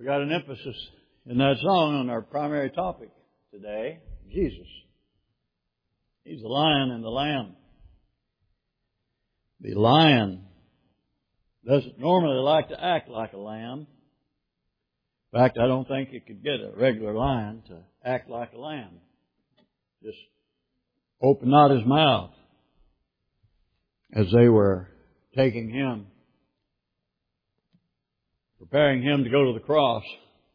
We got an emphasis in that song on our primary topic today, Jesus. He's the lion and the lamb. The lion doesn't normally like to act like a lamb. In fact, I don't think you could get a regular lion to act like a lamb. Just open not his mouth. As they were taking him, preparing him to go to the cross,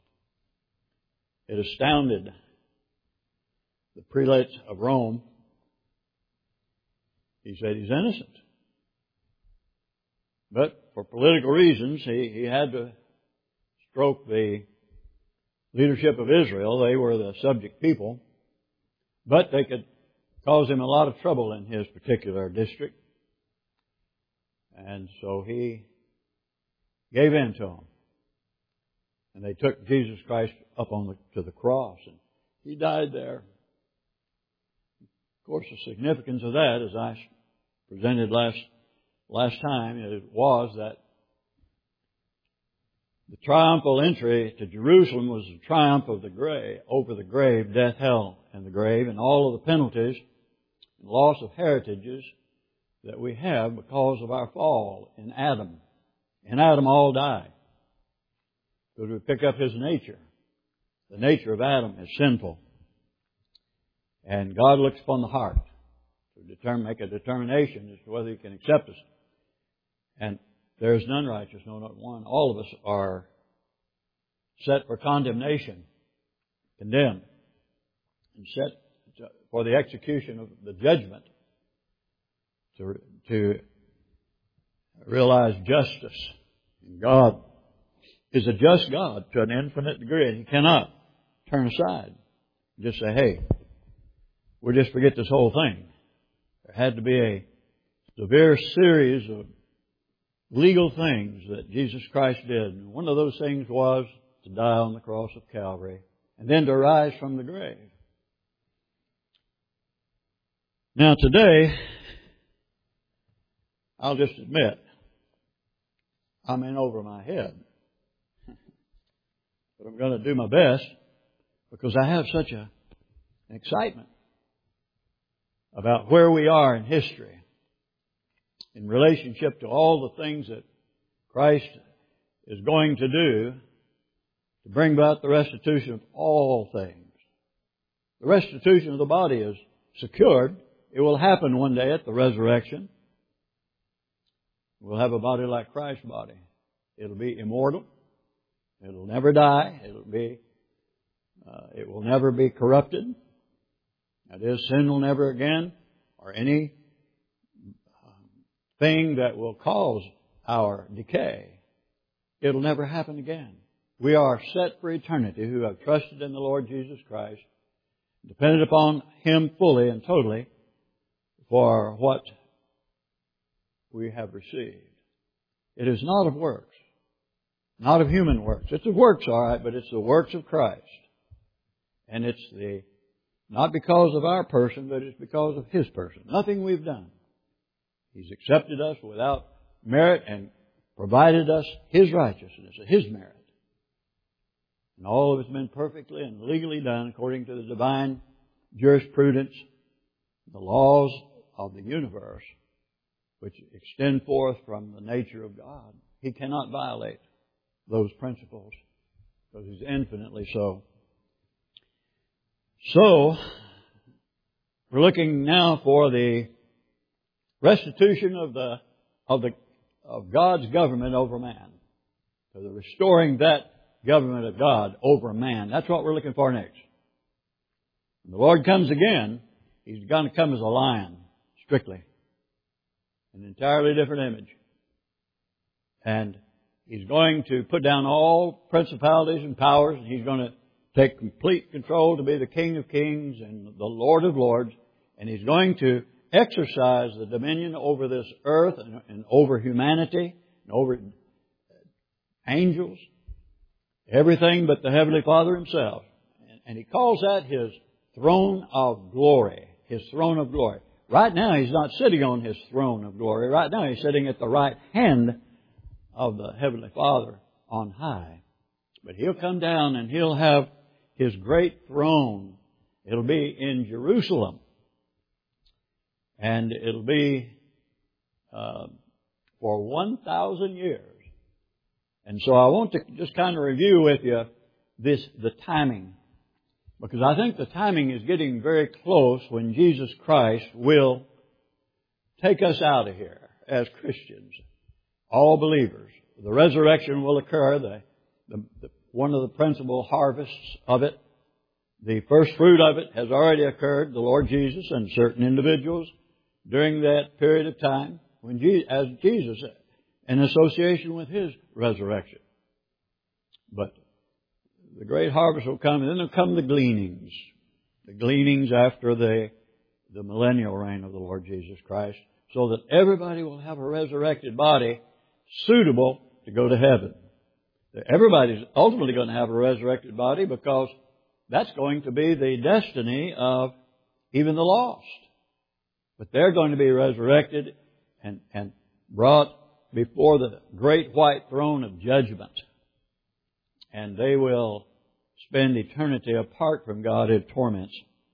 it astounded the prelates of Rome. He said he's innocent. But for political reasons, he had to stroke the leadership of Israel. They were the subject people. But they could cause him a lot of trouble in his particular district. And so he gave in to them. And they took Jesus Christ up to the cross. And he died there. Of course, the significance of that, as I presented last time, it was that the triumphal entry to Jerusalem was the triumph of the grave, over the grave, death, hell, and the grave, and all of the penalties and loss of heritages that we have because of our fall in Adam. In Adam all die. Because we pick up his nature. The nature of Adam is sinful. And God looks upon the heart to make a determination as to whether he can accept us. And there is none righteous, no, not one. All of us are set for condemnation, condemned, and set for the execution of the judgment to realize justice. And God is a just God to an infinite degree, and He cannot turn aside and just say, hey, we'll just forget this whole thing. There had to be a severe series of legal things that Jesus Christ did. And one of those things was to die on the cross of Calvary and then to rise from the grave. Now today, I'll just admit, I'm in over my head. But I'm going to do my best because I have such an excitement about where we are in history in relationship to all the things that Christ is going to do to bring about the restitution of all things. The restitution of the body is secured. It will happen one day at the resurrection. We'll have a body like Christ's body. It'll be immortal. It'll never die. It will never be corrupted. That is, sin will never again, or any thing that will cause our decay. It'll never happen again. We are set for eternity who have trusted in the Lord Jesus Christ, depended upon Him fully and totally for what we have received. It is not of works, not of human works. It's of works, all right, but it's the works of Christ. And it's not because of our person, but it's because of His person. Nothing we've done. He's accepted us without merit and provided us His righteousness, His merit. And all of it's been perfectly and legally done according to the divine jurisprudence, the laws of the universe, which extend forth from the nature of God. He cannot violate those principles because He's infinitely so. So, we're looking now for the restitution of God's government over man. So the restoring that government of God over man. That's what we're looking for next. When the Lord comes again, He's going to come as a lion, strictly. An entirely different image. And He's going to put down all principalities and powers, and He's going to take complete control to be the King of Kings and the Lord of Lords. And He's going to exercise the dominion over this earth and over humanity and over angels, everything but the Heavenly Father Himself. And He calls that His throne of glory. His throne of glory. Right now He's not sitting on His throne of glory. Right now He's sitting at the right hand of the Heavenly Father on high. But He'll come down and He'll have His great throne. It'll be in Jerusalem. And it'll be for 1,000 years. And so I want to just kind of review with you the timing. Because I think the timing is getting very close when Jesus Christ will take us out of here as Christians, all believers. The resurrection will occur, one of the principal harvests of it. The first fruit of it has already occurred, the Lord Jesus and certain individuals during that period of time as Jesus, in association with His resurrection. But the great harvest will come, and then there'll come the gleanings. The gleanings after the millennial reign of the Lord Jesus Christ, so that everybody will have a resurrected body suitable to go to heaven. Everybody's ultimately going to have a resurrected body because that's going to be the destiny of even the lost. But they're going to be resurrected and brought before the great white throne of judgment. And they will spend eternity apart from God in torments.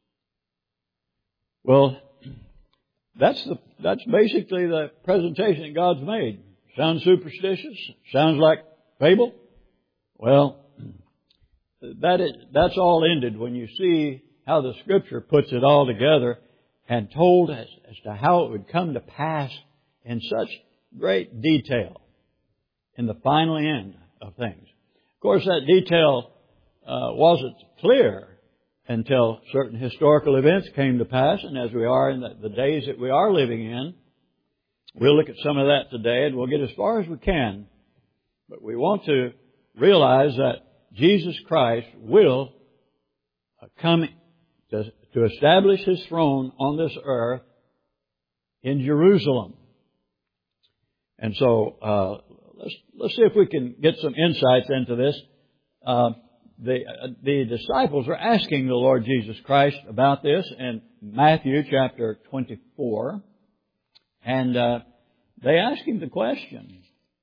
Well, that's basically the presentation that God's made. Sounds superstitious? Sounds like fable? Well, that's all ended when you see how the Scripture puts it all together and told as to how it would come to pass in such great detail in the final end of things. Of course, that detail wasn't clear until certain historical events came to pass, and as we are in the days that we are living in, we'll look at some of that today, and we'll get as far as we can. But we want to realize that Jesus Christ will come to establish His throne on this earth in Jerusalem. And so let's see if we can get some insights into this. The disciples are asking the Lord Jesus Christ about this in Matthew chapter 24. And they asked Him the question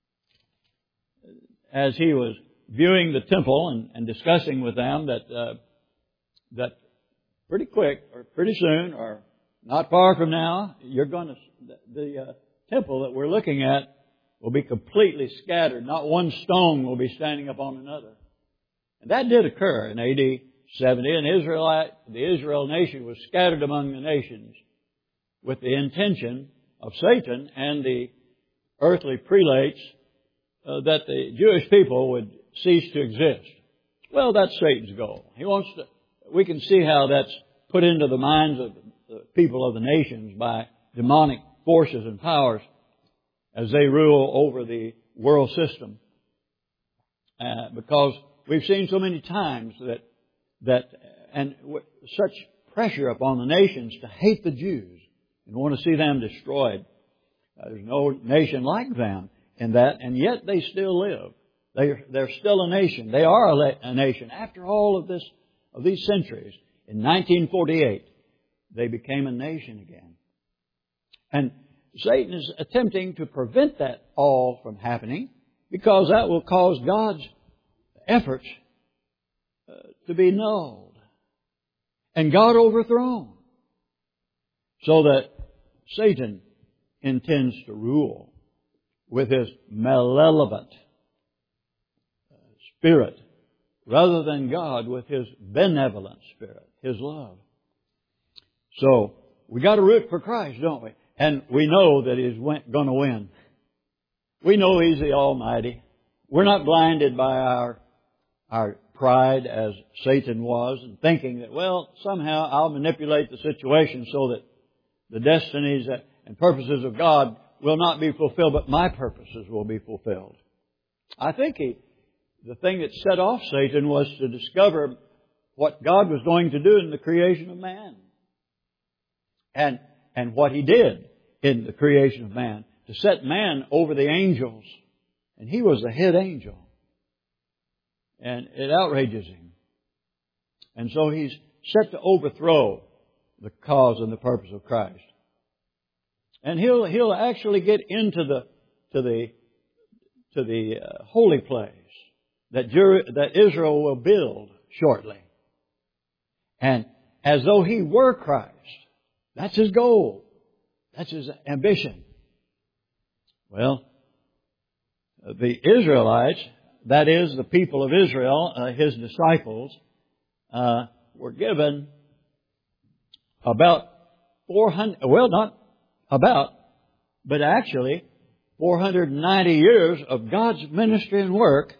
as He was viewing the temple and discussing with them that pretty quick or pretty soon or not far from now, the temple that we're looking at will be completely scattered. Not one stone will be standing upon another. And that did occur in AD 70, and the Israel nation was scattered among the nations with the intention of Satan and the earthly prelates that the Jewish people would cease to exist. Well, that's Satan's goal. We can see how that's put into the minds of the people of the nations by demonic forces and powers as they rule over the world system. Because we've seen so many times and such pressure upon the nations to hate the Jews and want to see them destroyed. There's no nation like them in that, and yet they still live. They're still a nation. They are a nation. After all of these centuries, in 1948, they became a nation again. And Satan is attempting to prevent that all from happening because that will cause God's efforts to be nulled and God overthrown, so that Satan intends to rule with his malevolent spirit rather than God with His benevolent spirit, His love. So we got to root for Christ, don't we? And we know that He's going to win. We know He's the Almighty. We're not blinded by our pride as Satan was, and thinking that, well, somehow I'll manipulate the situation so that the destinies and purposes of God will not be fulfilled, but my purposes will be fulfilled. I think the thing that set off Satan was to discover what God was going to do in the creation of man. And what He did in the creation of man, to set man over the angels. And he was the head angel. And it outrages him. And so he's set to overthrow the cause and the purpose of Christ. And he'll actually get into the holy place that Israel will build shortly. And as though He were Christ. That's His goal. That's His ambition. Well, the Israelites, that is, the people of Israel, His disciples, were given about 400, well, not about, but actually 490 years of God's ministry and work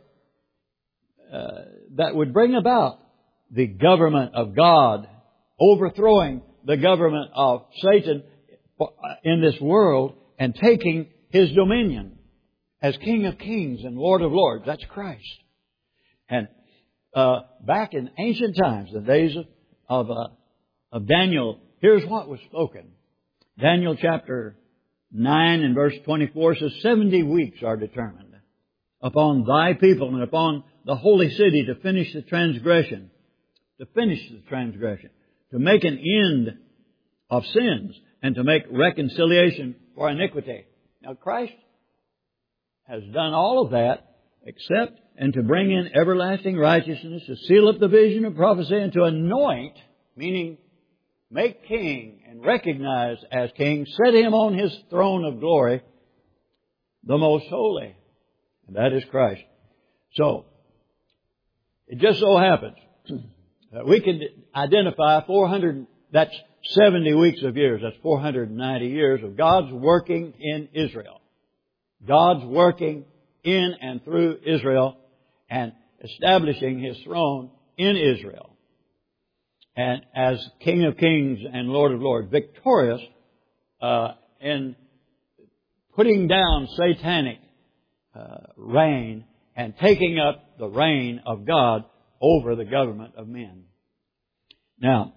that would bring about the government of God, overthrowing the government of Satan in this world and taking His dominion as King of Kings and Lord of Lords. That's Christ. And back in ancient times, the days of Daniel, here's what was spoken. Daniel chapter 9 and verse 24 says, 70 weeks are determined upon thy people and upon the holy city to finish the transgression. To finish the transgression. To make an end of sins and to make reconciliation for iniquity. Now Christ has done all of that except and to bring in everlasting righteousness, to seal up the vision of prophecy, and to anoint, meaning make king and recognize as king, set Him on His throne of glory, the most holy. And that is Christ. So, it just so happens that we can identify 400, that's 70 weeks of years, that's 490 years of God's working in Israel. God's working in and through Israel and establishing His throne in Israel. And as King of Kings and Lord of Lords, victorious in putting down satanic reign and taking up the reign of God over the government of men. Now,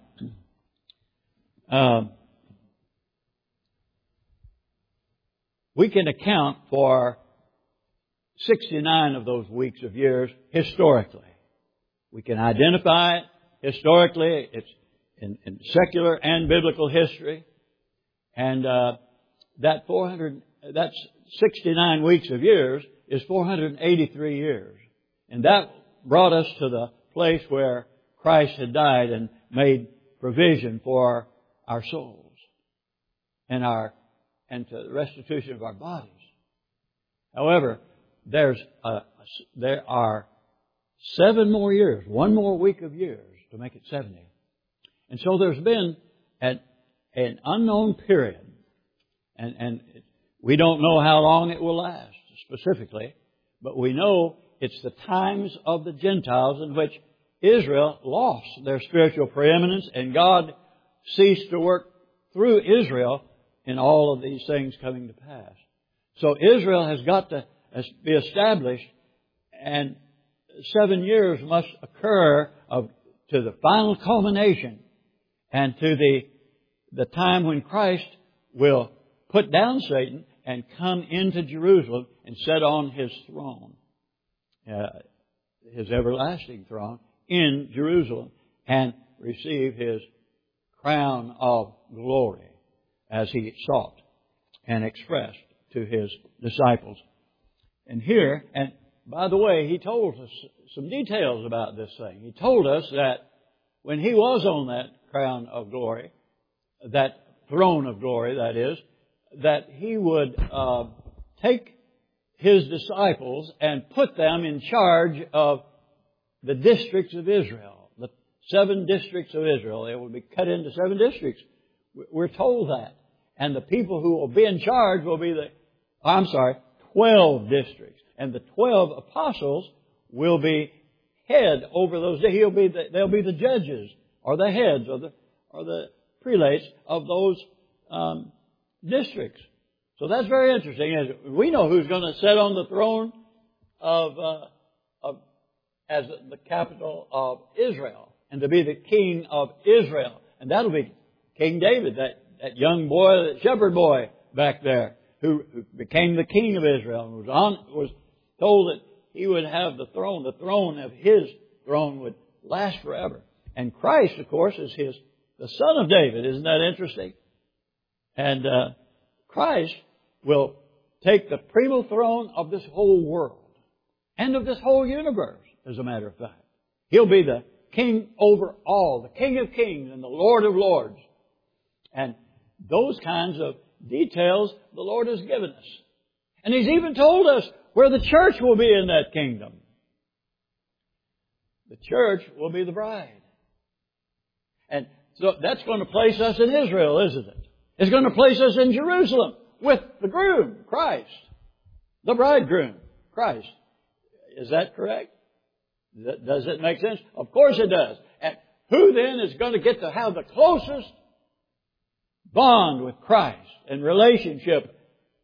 we can account for 69 of those weeks of years historically. We can identify it historically. It's in secular and biblical history. And that's 69 weeks of years is 483 years. And that brought us to the place where Christ had died and made provision for our souls and to the restitution of our bodies. However, there are 7 more years, 1 more week of years to make it 70. And so there's been an unknown period, and we don't know how long it will last specifically, but we know it's the times of the Gentiles in which Israel lost their spiritual preeminence and God ceased to work through Israel in all of these things coming to pass. So Israel has got to be established, and 7 years must occur to the final culmination and to the time when Christ will put down Satan and come into Jerusalem and sit on His throne, His everlasting throne in Jerusalem, and receive His crown of glory as He sought and expressed to His disciples. And here, and by the way, He told us some details about this thing. He told us that when He was on that crown of glory, that throne of glory, that is, that He would take His disciples and put them in charge of the districts of Israel, the 7 districts of Israel. They will be cut into 7 districts. We're told that. And the people who will be in charge will be 12 districts. And the 12 apostles will be head over those. They'll be the judges or the heads or the prelates of those districts. So that's very interesting. We know who's going to sit on the throne as the capital of Israel and to be the king of Israel. And that'll be King David, that young boy, that shepherd boy back there who became the king of Israel and was told that he would have the throne. The throne of his throne would last forever. And Christ, of course, is the son of David. Isn't that interesting? And Christ will take the primal throne of this whole world. and of this whole universe, as a matter of fact. He'll be the King over all, the King of kings and the Lord of lords. And those kinds of details the Lord has given us. And He's even told us where the church will be in that kingdom. The church will be the bride. And so that's going to place us in Israel, isn't it? It's going to place us in Jerusalem with the groom, Christ. The bridegroom, Christ. Is that correct? Does it make sense? Of course it does. And who then is going to get to have the closest bond with Christ and relationship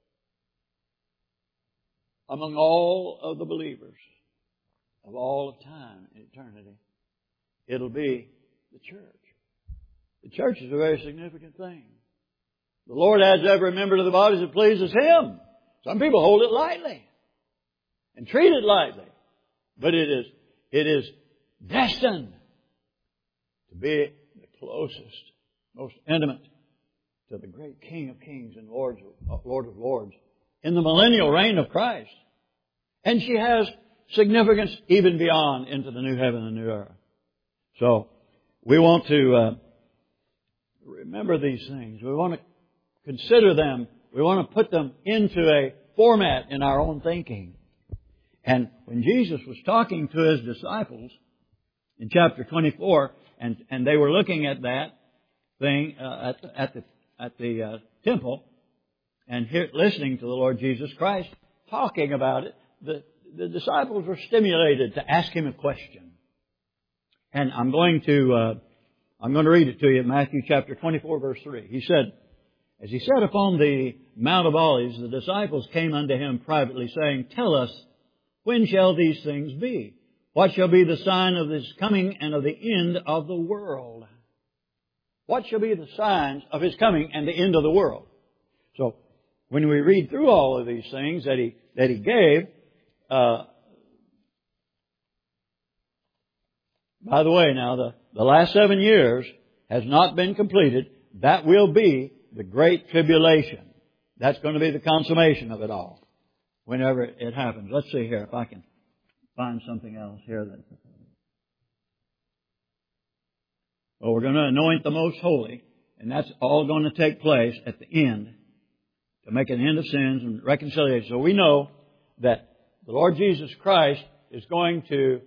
among all of the believers of all of time and eternity? It'll be the church. The church is a very significant thing. The Lord adds every member to the body that pleases Him. Some people hold it lightly and treat it lightly. But it is destined to be the closest, most intimate to the great King of kings and Lord of lords in the millennial reign of Christ. And she has significance even beyond into the new heaven and new earth. So we want to remember these things. We want to consider them. We want to put them into a format in our own thinking. And when Jesus was talking to His disciples in chapter 24, and they were looking at that thing at the temple and listening to the Lord Jesus Christ talking about it, the disciples were stimulated to ask Him a question. And I'm going to read it to you in Matthew chapter 24, verse 3. He said, as He sat upon the Mount of Olives, the disciples came unto Him privately, saying, Tell us, when shall these things be? What shall be the sign of His coming and of the end of the world? What shall be the signs of His coming and the end of the world? So, when we read through all of these things that He gave, by the way, now, the last 7 years has not been completed. That will be the Great Tribulation. That's going to be the consummation of it all, whenever it happens. Let's see here if I can find something else here. Well, we're going to anoint the Most Holy, and that's all going to take place at the end to make an end of sins and reconciliation. So we know that the Lord Jesus Christ is going to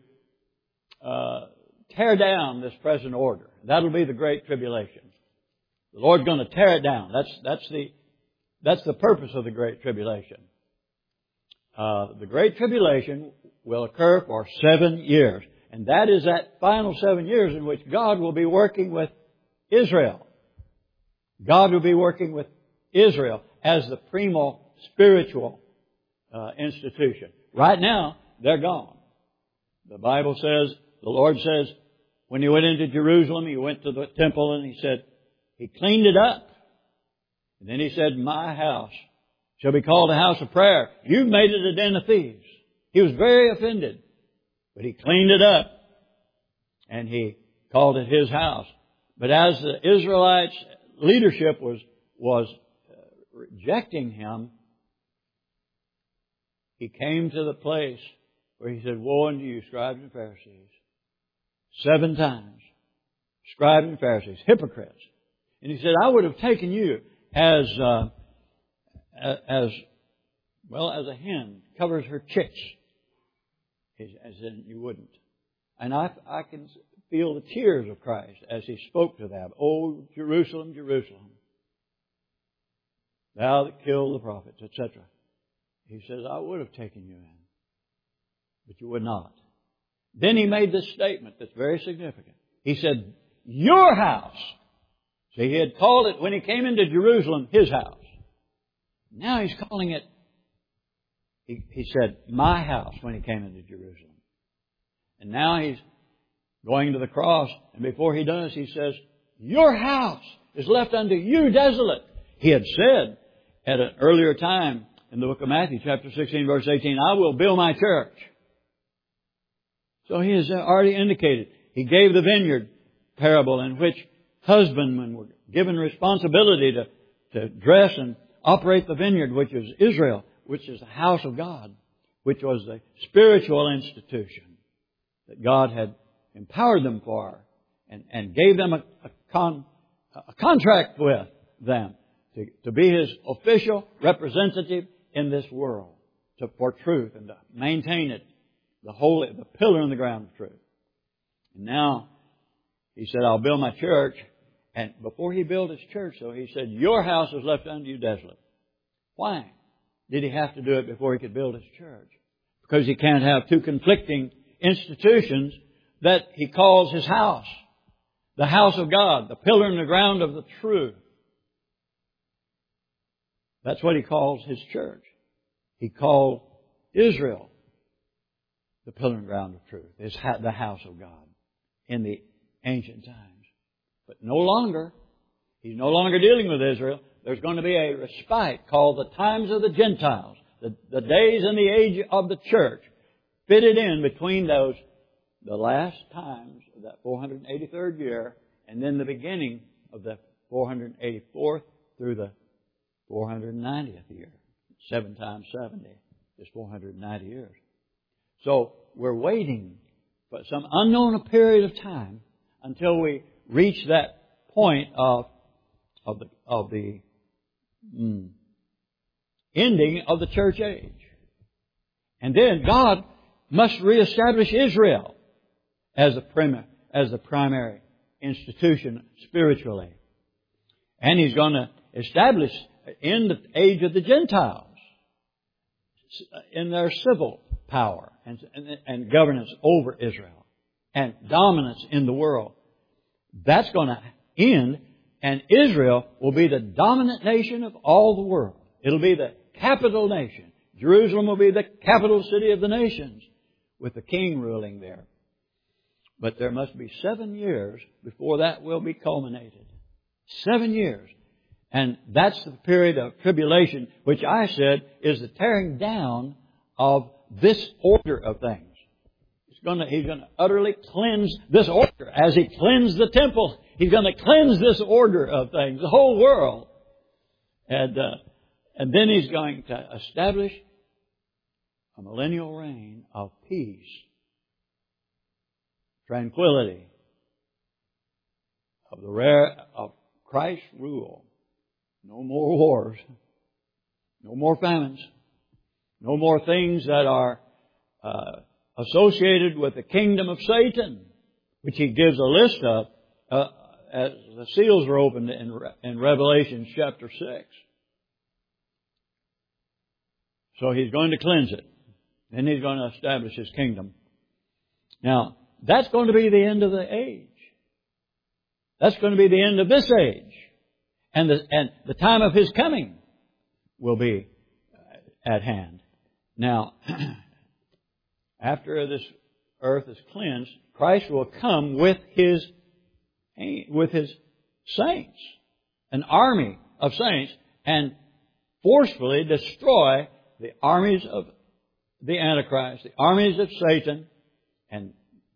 tear down this present order. That'll be the Great Tribulation. The Lord's going to tear it down. That's the purpose of the Great Tribulation. The Great Tribulation will occur for 7 years. And that is that final 7 years in which God will be working with Israel. God will be working with Israel as the primo spiritual institution. Right now, they're gone. The Bible says, the Lord says, when He went into Jerusalem, He went to the temple and He said, He cleaned it up. And then He said, my house shall be called a house of prayer. You've made it a den of thieves. He was very offended. But He cleaned it up. And He called it His house. But as the Israelites' leadership was rejecting Him, He came to the place where He said, woe unto you, scribes and Pharisees. 7 times. Scribes and Pharisees, hypocrites. And He said, I would have taken you as a hen covers her chicks. As in, you wouldn't. And I can feel the tears of Christ as He spoke to them. Oh, Jerusalem, Jerusalem, thou that killed the prophets, etc. He says, I would have taken you in, but you would not. Then He made this statement that's very significant. He said, your house. See, He had called it, when He came into Jerusalem, His house. Now He's calling it, He said, my house, when He came into Jerusalem. And now He's going to the cross, and before He does, He says, your house is left unto you desolate. He had said at an earlier time in the book of Matthew, chapter 16, verse 18, I will build my church. So He has already indicated. He gave the vineyard parable in which husbandmen were given responsibility to dress and operate the vineyard, which is Israel, which is the house of God. which was the spiritual institution that God had empowered them for and gave them a contract with them to be His official representative in this world for truth and to maintain it, the pillar in the ground of truth. And now, He said, I'll build my church. And before He built His church, though, He said, your house is left unto you desolate. Why did He have to do it before He could build His church? Because He can't have two conflicting institutions that He calls His house. The house of God, the pillar in the ground of the truth. That's what He calls His church. He called Israel the pillar and ground of truth, the house of God in the ancient times. But no longer, He's no longer dealing with Israel. There's going to be a respite called the times of the Gentiles, the days and the age of the church, fitted in between those, the last times of that 483rd year and then the beginning of the 484th through the 490th year. 7 times 70 is 490 years. So we're waiting for some unknown period of time until we reach that point of the ending of the church age. And then God must reestablish Israel as the primary institution spiritually. And He's going to establish in the age of the Gentiles in their civil power and governance over Israel and dominance in the world. That's going to end, and Israel will be the dominant nation of all the world. It'll be the capital nation. Jerusalem will be the capital city of the nations, with the king ruling there. But there must be 7 years before that will be culminated. 7 years. And that's the period of tribulation, which I said is the tearing down of this order of things. He's going to utterly cleanse this order. As He cleansed the temple, He's going to cleanse this order of things, the whole world. And then He's going to establish a millennial reign of peace, tranquility, of Christ's rule. No more wars. No more famines. No more things that are associated with the kingdom of Satan, which He gives a list of as the seals are opened in Revelation chapter 6. So He's going to cleanse it. Then He's going to establish His kingdom. Now, that's going to be the end of the age. That's going to be the end of this age. And the time of His coming will be at hand. Now, after this earth is cleansed, Christ will come with His saints, an army of saints, and forcefully destroy the armies of the Antichrist, the armies of Satan, and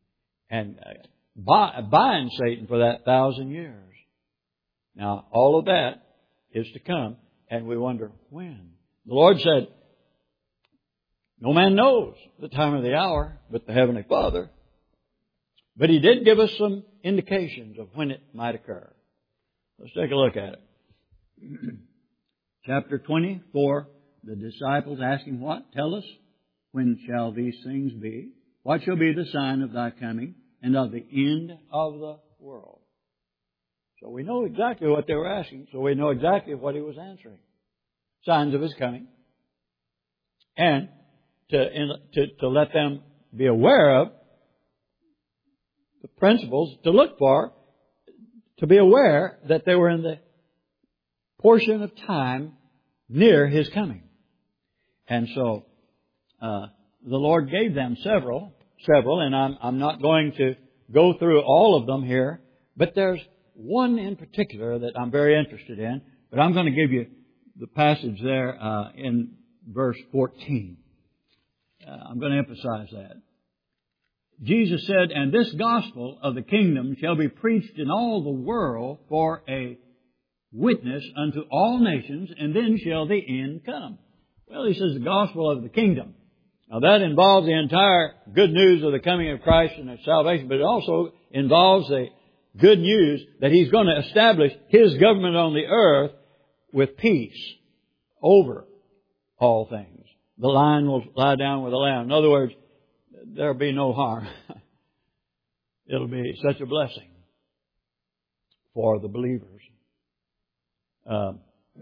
bind Satan for that 1,000 years. Now, all of that is to come, and we wonder when. The Lord said, no man knows the time or the hour but the Heavenly Father. But He did give us some indications of when it might occur. Let's take a look at it. Chapter 24, the disciples asking what? Tell us, when shall these things be? What shall be the sign of Thy coming and of the end of the world? So we know exactly what they were asking. So we know exactly what He was answering. Signs of His coming. And to let them be aware of the principles to look for, to be aware that they were in the portion of time near His coming. And so the Lord gave them several, and I'm not going to go through all of them here, but there's one in particular that I'm very interested in, but I'm going to give you the passage there in verse 14. I'm going to emphasize that. Jesus said, and this gospel of the kingdom shall be preached in all the world for a witness unto all nations, and then shall the end come. Well, He says the gospel of the kingdom. Now that involves the entire good news of the coming of Christ and His salvation, but it also involves the good news that He's going to establish His government on the earth with peace over all things. The lion will lie down with the lamb. In other words, there'll be no harm. It'll be such a blessing for the believers. But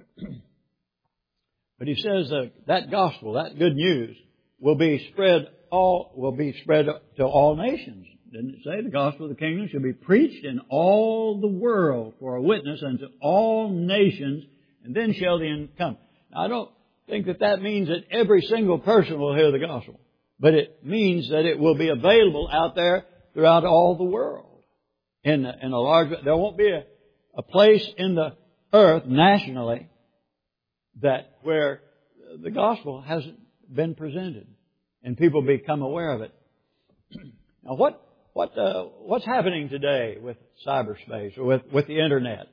He says that gospel, that good news, will be spread to all nations. Didn't it say the gospel of the kingdom shall be preached in all the world for a witness unto all nations, and then shall the end come. Now, I don't think that means that every single person will hear the gospel, but it means that it will be available out there throughout all the world. In a large, there won't be a place in the earth nationally where the gospel hasn't been presented and people become aware of it. Now, what's happening today with cyberspace or with the internet?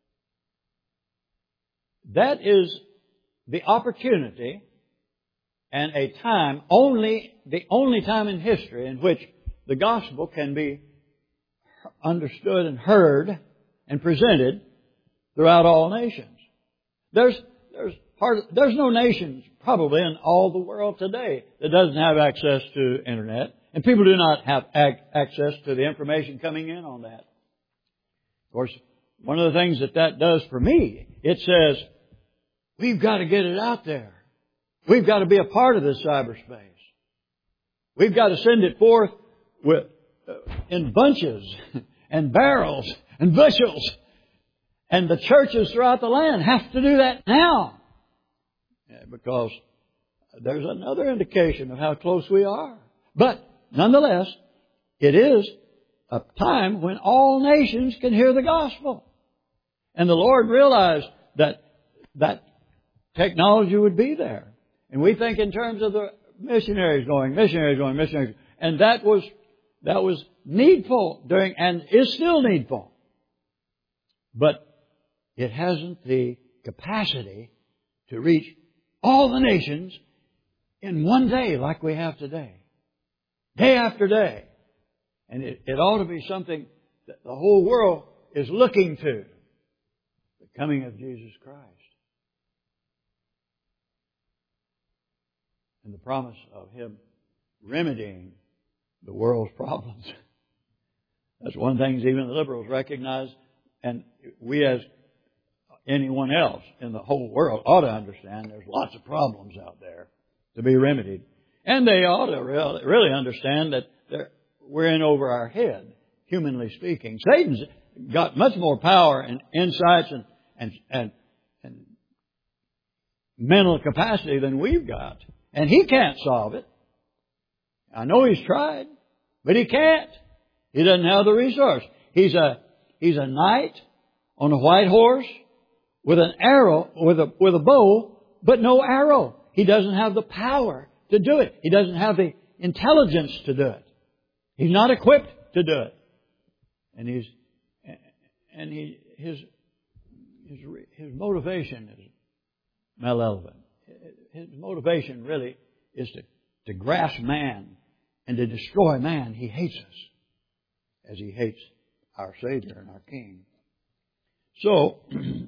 That is the opportunity and a time, the only time in history in which the gospel can be understood and heard and presented throughout all nations. There's no nations probably in all the world today that doesn't have access to internet, and people do not have access to the information coming in on that. Of course, one of the things that does for me, it says, we've got to get it out there. We've got to be a part of this cyberspace. We've got to send it forth in bunches and barrels and bushels. And the churches throughout the land have to do that now. Because there's another indication of how close we are. But nonetheless, it is a time when all nations can hear the gospel. And the Lord realized that technology would be there. And we think in terms of the missionaries going. And that was needful and is still needful. But it hasn't the capacity to reach all the nations in one day like we have today. Day after day. And it ought to be something that the whole world is looking to. The coming of Jesus Christ. And the promise of Him remedying the world's problems. That's one thing even the liberals recognize, and we as anyone else in the whole world ought to understand there's lots of problems out there to be remedied. And they ought to really understand that we're in over our head, humanly speaking. Satan's got much more power and insights and mental capacity than we've got. And he can't solve it. I know he's tried, but he can't. He doesn't have the resource. He's a knight on a white horse with an arrow, with a bow, but no arrow. He doesn't have the power to do it. He doesn't have the intelligence to do it. He's not equipped to do it. And his motivation is malevolent. His motivation really is to grasp man and to destroy man. He hates us as he hates our Savior and our King. So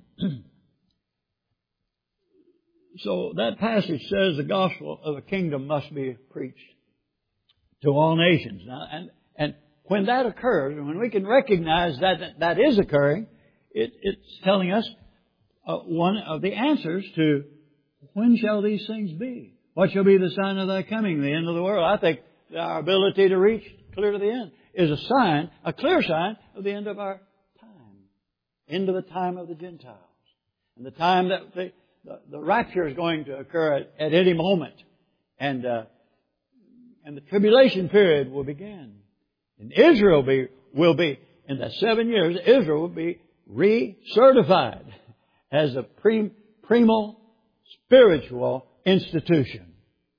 that passage says the gospel of the kingdom must be preached to all nations. Now, and when that occurs, and when we can recognize that is occurring, it's telling us one of the answers to when shall these things be? What shall be the sign of thy coming, the end of the world? I think our ability to reach clear to the end is a sign, a clear sign of the end of our time. End of the time of the Gentiles. And the time that the rapture is going to occur at any moment. And the tribulation period will begin. And Israel will be, in the 7 years, Israel will be recertified as a primo spiritual institution.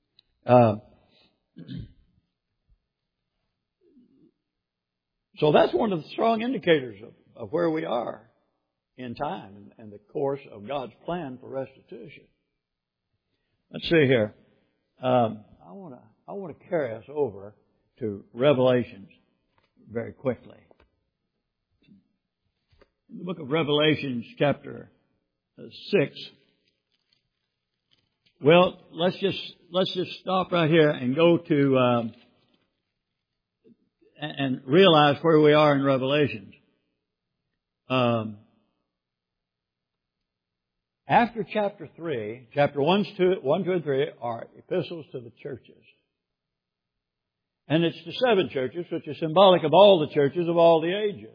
So that's one of the strong indicators of where we are in time and the course of God's plan for restitution. Let's see here. I want I want to carry us over to Revelations very quickly. In the book of Revelations, chapter 6. Well, let's just stop right here and go to and realize where we are in Revelations. After chapter 3, chapter 1, 2, and 3 are epistles to the churches. And it's the 7 churches, which is symbolic of all the churches of all the ages.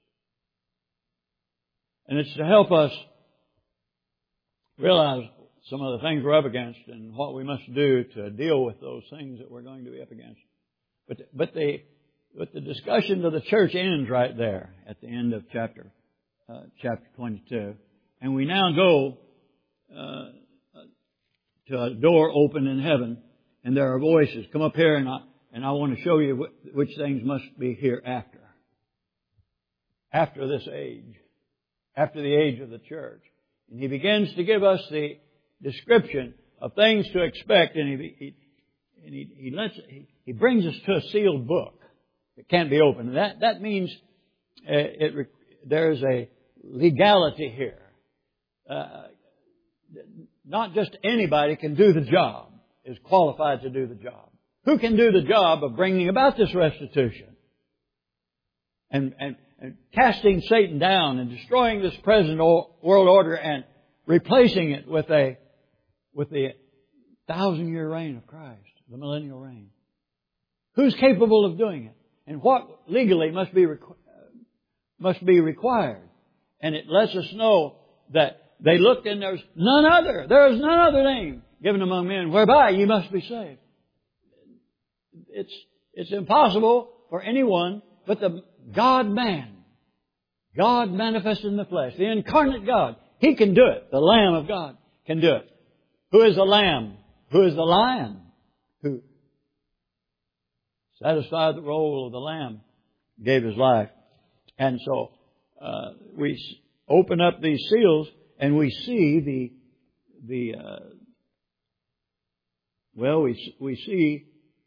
And it's to help us realize some of the things we're up against and what we must do to deal with those things that we're going to be up against. But the discussion of the church ends right there at the end of chapter 22. And we now go to a door open in heaven, and there are voices. Come up here, and I want to show you which things must be hereafter. After this age. After the age of the church. And he begins to give us the description of things to expect, and he brings us to a sealed book that can't be opened. That means there is a legality here. Not just anybody can do the job, is qualified to do the job. Who can do the job of bringing about this restitution? And casting Satan down and destroying this present world order and replacing it with the 1,000-year reign of Christ, the millennial reign. Who's capable of doing it? And what legally must be required? And it lets us know that they looked and there is none other name given among men whereby you must be saved. It's impossible for anyone but the God-man. God manifested in the flesh. The incarnate God. He can do it. The Lamb of God can do it. Who is the Lamb? Who is the Lion? Who satisfied the role of the Lamb, gave His life. And so we open up these seals and we see we see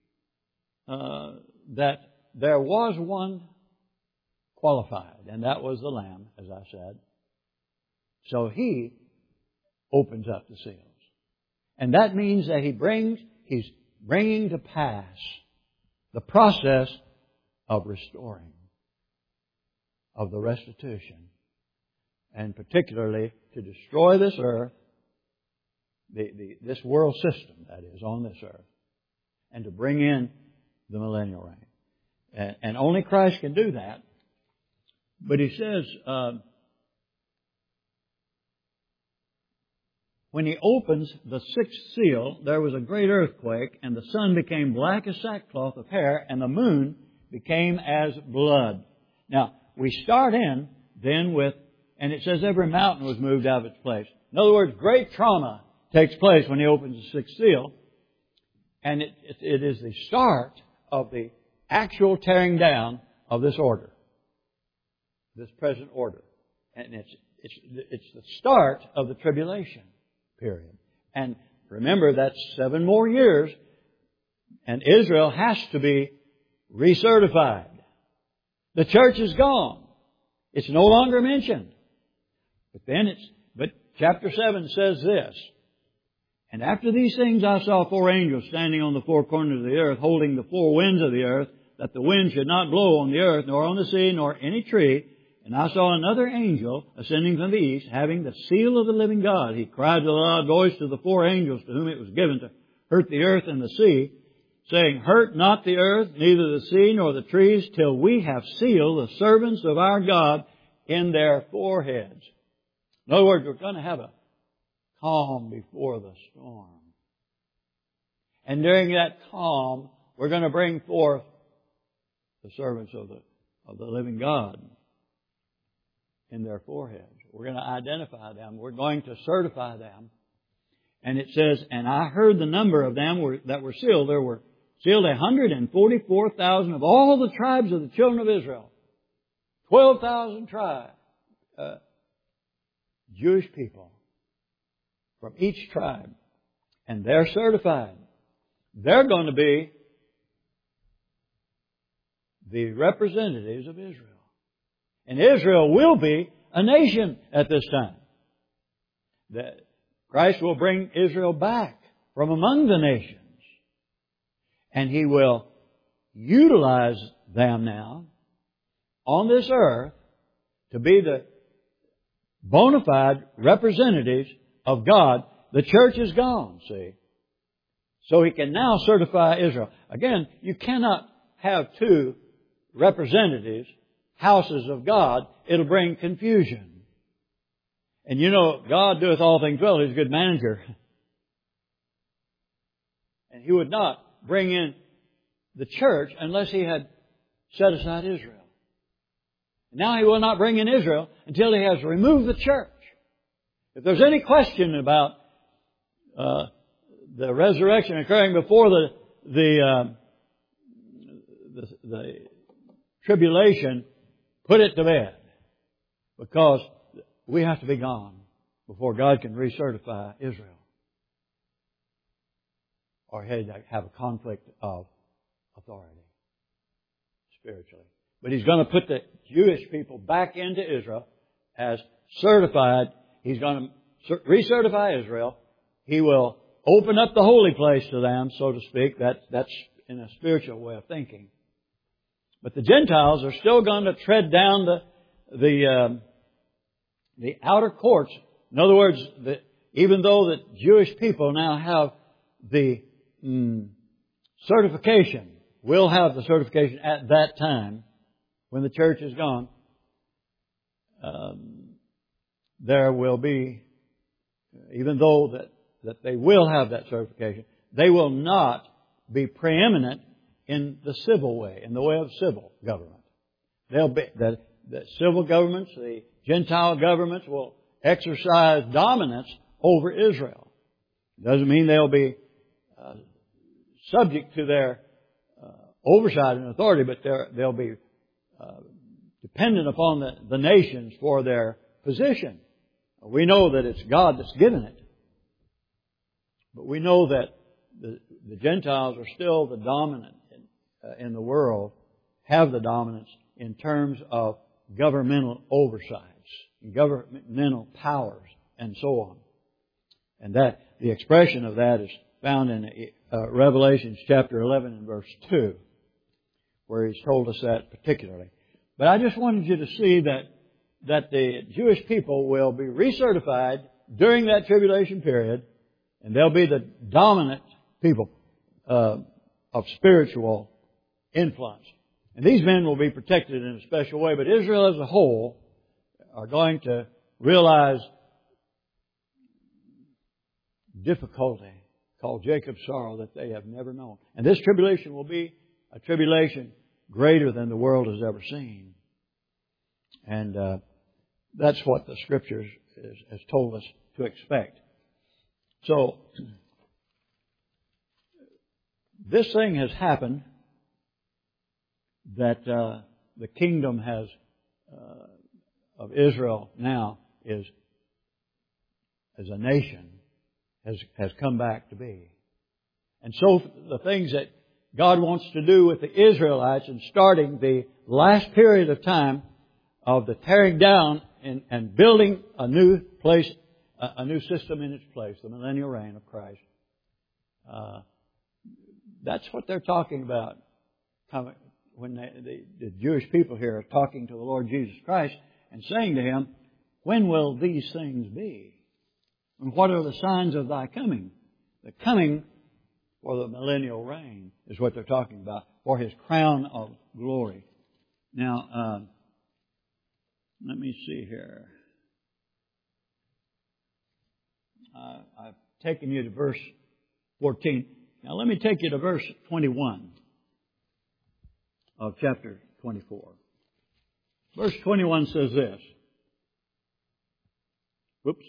that there was one qualified, and that was the Lamb, as I said. So He opens up the seals. And that means that He's bringing to pass the process of restoring, of the restitution, and particularly to destroy this earth, this world system, that is, on this earth, and to bring in the millennial reign. And only Christ can do that. But He says, when He opens the 6th seal, there was a great earthquake, and the sun became black as sackcloth of hair, and the moon became as blood. Now, we start in then with, and it says every mountain was moved out of its place. In other words, great trauma takes place when He opens the 6th seal, and it is the start of the actual tearing down of this order, this present order. And it's the start of the tribulation period. And remember, that's 7 more years, and Israel has to be recertified. The church is gone. It's no longer mentioned. But chapter 7 says this, and after these things I saw 4 angels standing on the 4 corners of the earth, holding the 4 winds of the earth, that the wind should not blow on the earth, nor on the sea, nor any tree. And I saw another angel ascending from the east, having the seal of the living God. He cried with a loud voice to the 4 angels to whom it was given to hurt the earth and the sea, saying, hurt not the earth, neither the sea nor the trees, till we have sealed the servants of our God in their foreheads. In other words, we're going to have a calm before the storm. And during that calm, we're going to bring forth the servants of the living God in their foreheads. We're going to identify them. We're going to certify them. And it says, and I heard the number of them that were sealed. There were sealed 144,000 of all the tribes of the children of Israel. 12,000 tribes. Jewish people from each tribe. And they're certified. They're going to be the representatives of Israel. And Israel will be a nation at this time. That Christ will bring Israel back from among the nations. And He will utilize them now on this earth to be the bona fide representatives of God. The church is gone, see. So He can now certify Israel. Again, you cannot have two representatives, houses of God. It'll bring confusion. And you know, God doeth all things well. He's a good manager. And He would not bring in the church unless He had set aside Israel. Now He will not bring in Israel until He has removed the church. If there's any question about the resurrection occurring before the tribulation, put it to bed. Because we have to be gone before God can recertify Israel. Or He'd have a conflict of authority spiritually. But He's going to put the Jewish people back into Israel as certified. He's going to recertify Israel. He will open up the holy place to them, so to speak. That's in a spiritual way of thinking. But the Gentiles are still going to tread down the outer courts. In other words, even though the Jewish people now have the certification, will have the certification at that time, when the church is gone, there will be, even though that they will have that certification, they will not be preeminent in the civil way, in the way of civil government. They'll be, the civil governments, the Gentile governments will exercise dominance over Israel. Doesn't mean they'll be subject to their oversight and authority, but they'll be dependent upon the nations for their position. We know that it's God that's given it. But we know that the Gentiles are still the dominant in the world, have the dominance in terms of governmental oversights, governmental powers, and so on. And that the expression of that is found in Revelation chapter 11 and verse 2, where He's told us that particularly. But I just wanted you to see that the Jewish people will be recertified during that tribulation period, and they'll be the dominant people of spiritual influence. And these men will be protected in a special way, but Israel as a whole are going to realize difficulty called Jacob's sorrow that they have never known. And this tribulation will be a tribulation greater than the world has ever seen. And that's what the Scriptures has told us to expect. So, this thing has happened that the kingdom of Israel now is, as a nation, has come back to be. And so the things that God wants to do with the Israelites and starting the last period of time of the tearing down and building a new place, a new system in its place, the millennial reign of Christ. That's what they're talking about when the Jewish people here are talking to the Lord Jesus Christ and saying to Him, when will these things be? And what are the signs of Thy coming? The coming for the millennial reign is what they're talking about, for His crown of glory. Now, let me see here. I've taken you to verse 14. Now let me take you to verse 21 of chapter 24. Verse 21 says this. Whoops.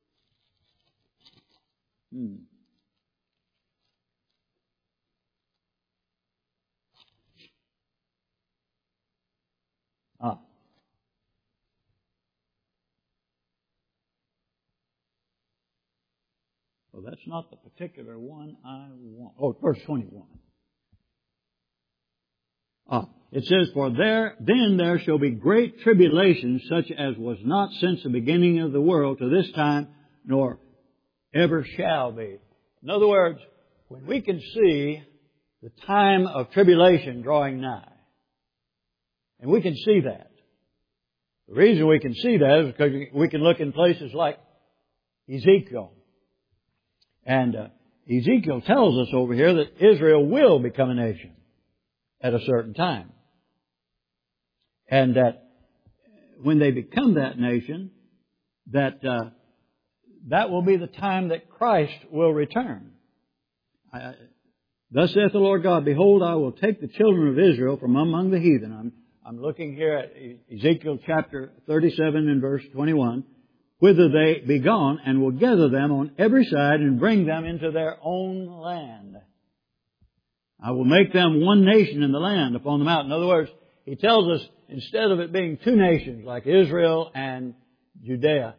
Well, that's not the particular one I want. Oh, verse 21. It says, "For then there shall be great tribulation, such as was not since the beginning of the world to this time, nor ever shall be." In other words, when we can see the time of tribulation drawing nigh, and we can see that. The reason we can see that is because we can look in places like Ezekiel. And Ezekiel tells us over here that Israel will become a nation at a certain time. And that when they become that nation, that will be the time that Christ will return. Thus saith the Lord God, "Behold, I will take the children of Israel from among the heathen." I'm looking here at Ezekiel chapter 37 and verse 21. "Whither they be gone, and will gather them on every side, and bring them into their own land. I will make them one nation in the land upon the mountain." In other words, He tells us, instead of it being two nations like Israel and Judea,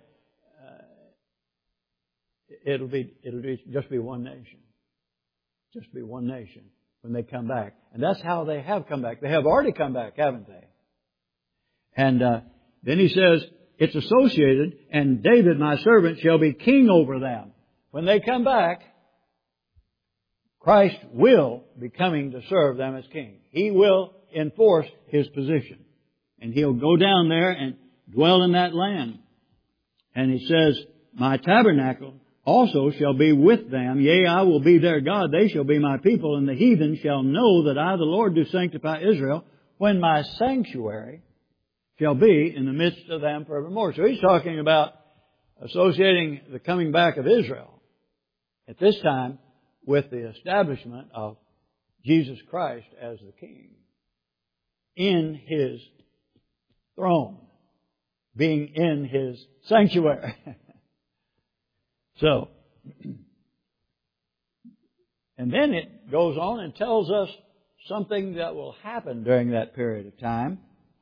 it'll just be one nation. Just be one nation when they come back. And that's how they have come back. They have already come back, haven't they? And then He says, it's associated, "And David my servant shall be king over them." When they come back, Christ will be coming to serve them as king. He will enforce His position. And He'll go down there and dwell in that land. And He says, "My tabernacle also shall be with them. Yea, I will be their God. They shall be my people. And the heathen shall know that I, the Lord, do sanctify Israel, when my sanctuary shall be in the midst of them forevermore." So He's talking about associating the coming back of Israel at this time with the establishment of Jesus Christ as the King in His throne, being in His sanctuary. So, and then it goes on and tells us something that will happen during that period of time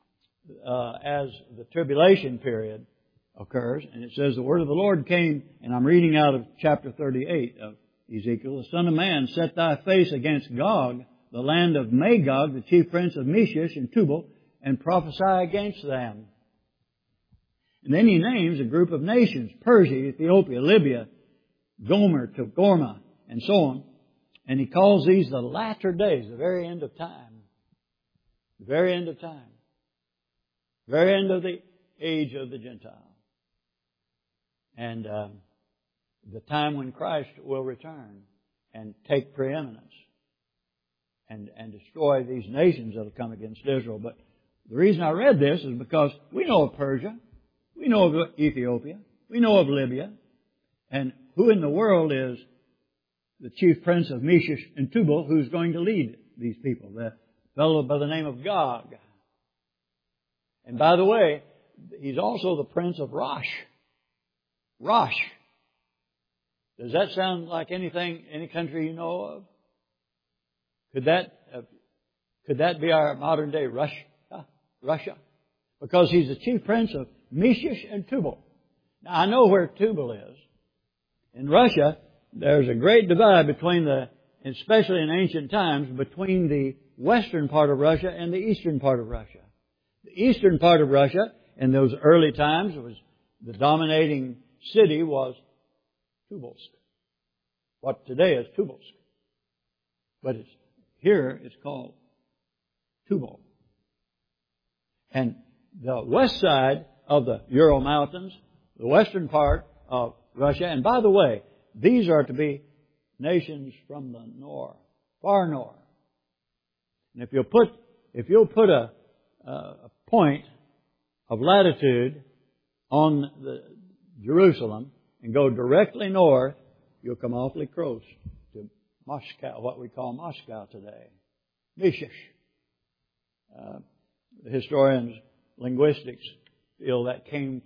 as the tribulation period occurs. And it says, "The word of the Lord came," and I'm reading out of chapter 38 of Ezekiel, "The Son of Man, set thy face against Gog, the land of Magog, the chief prince of Meshech and Tubal, and prophesy against them." And then He names a group of nations: Persia, Ethiopia, Libya, Gomer, Togarmah, and so on. And He calls these the latter days, the very end of time. The very end of time. The very end of the age of the Gentile. And the time when Christ will return and take preeminence and destroy these nations that will come against Israel. But the reason I read this is because we know of Persia. We know of Ethiopia. We know of Libya. And who in the world is the chief prince of Meshech and Tubal who's going to lead these people? The fellow by the name of Gog. And by the way, he's also the prince of Rosh. Rosh. Does that sound like anything, any country you know of? Could that be our modern day Russia? Because he's the chief prince of Meshech and Tubal. Now I know where Tubal is. In Russia, there's a great divide between especially in ancient times, between the western part of Russia and the eastern part of Russia. The eastern part of Russia, in those early times, the dominating city was Tobolsk. What today is Tobolsk. But here it's called Tubal. And the west side of the Ural Mountains, the western part of Russia, and by the way, these are to be nations from the north, far north. And if you'll put a point of latitude on Jerusalem and go directly north, you'll come awfully close to Moscow, what we call Moscow today. Meshech. The historians, linguistics, feel that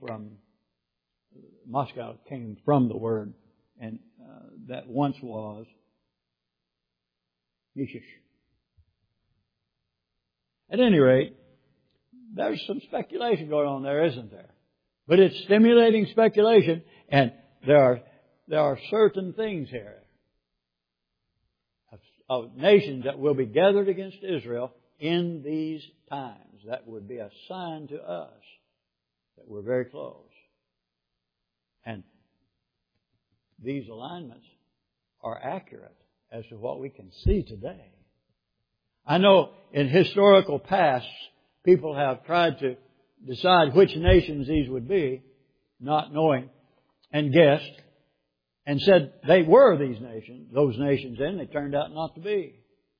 Moscow came from the word, and that once was Meshech. At any rate, there's some speculation going on there, isn't there? But it's stimulating speculation, and there are certain things here of nations that will be gathered against Israel in these times. That would be a sign to us that we're very close. And these alignments are accurate as to what we can see today. I know in historical pasts, people have tried to decide which nations these would be, not knowing, and guessed, and said they were those nations, and they turned out not to be.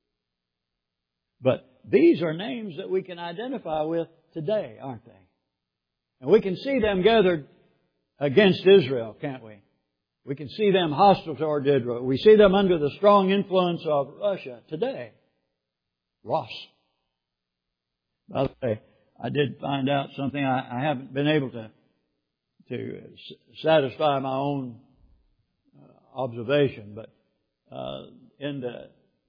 But these are names that we can identify with today, aren't they? And we can see them gathered against Israel, can't we? We can see them hostile toward Israel. We see them under the strong influence of Russia today. Ross. By the way, I did find out something. I haven't been able to satisfy my own observation, but in the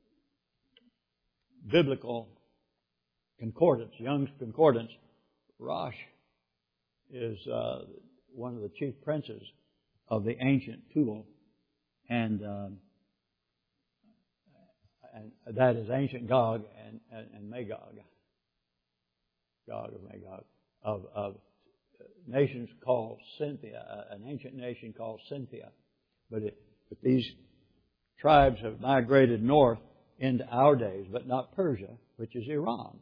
biblical concordance, Young's Concordance, Rosh is one of the chief princes of the ancient Tubal, and that is ancient Gog and Magog, Gog of Magog, of nations called Scythia, an ancient nation called Scythia. But these tribes have migrated north into our days, but not Persia, which is Iran.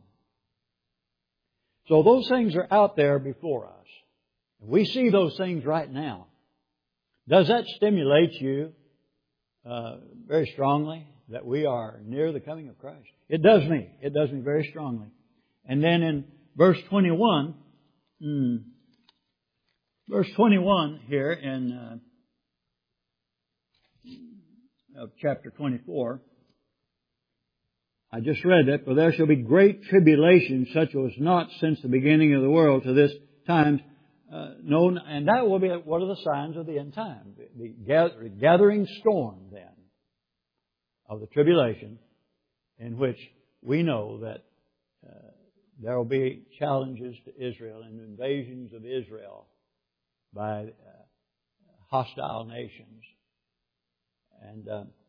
So those things are out there before us. We see those things right now. Does that stimulate you very strongly that we are near the coming of Christ? It does me. It does me very strongly. And then in verse 21 here in of chapter 24, I just read that, for there shall be great tribulation, such as not since the beginning of the world to this time known, and that will be one of the signs of the end time, the gathering storm then of the tribulation, in which we know that there will be challenges to Israel and invasions of Israel by hostile nations. And